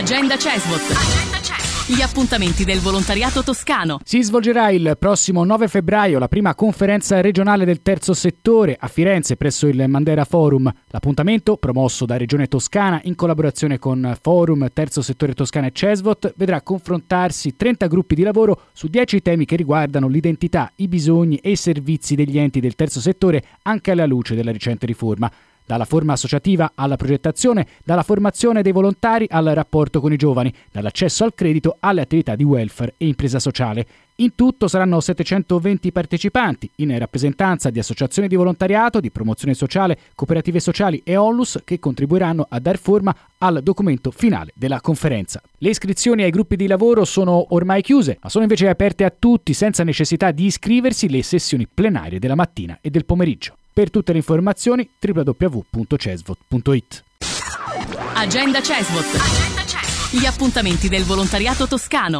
Agenda CESVOT. Gli appuntamenti del volontariato toscano. Si svolgerà il prossimo 9 febbraio la prima conferenza regionale del terzo settore a Firenze presso il Mandera Forum. L'appuntamento, promosso da Regione Toscana in collaborazione con Forum, Terzo Settore Toscana e CESVOT, vedrà confrontarsi 30 gruppi di lavoro su 10 temi che riguardano l'identità, i bisogni e i servizi degli enti del terzo settore anche alla luce della recente riforma. Dalla forma associativa alla progettazione, dalla formazione dei volontari al rapporto con i giovani, dall'accesso al credito alle attività di welfare e impresa sociale. In tutto saranno 720 partecipanti, in rappresentanza di associazioni di volontariato, di promozione sociale, cooperative sociali e onlus che contribuiranno a dar forma al documento finale della conferenza. Le iscrizioni ai gruppi di lavoro sono ormai chiuse, ma sono invece aperte a tutti senza necessità di iscriversi le sessioni plenarie della mattina e del pomeriggio. Per tutte le informazioni www.cesvot.it. Agenda CESVOT. Gli appuntamenti del volontariato toscano.